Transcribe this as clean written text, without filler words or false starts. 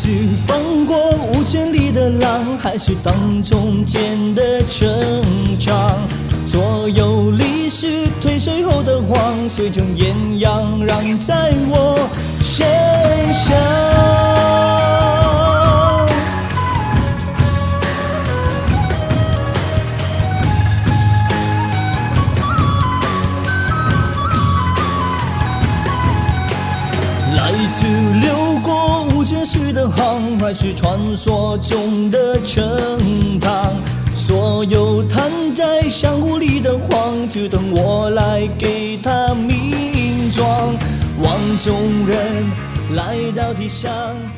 是翻过5000里的浪，还是当中间的成长？所有历史退水后的黄，水成艳阳让在我身上。来自流过无限时的航，还是传说中的盛唐？所有摊在山谷里的黄，只等我来给它名状。望中人来到地上。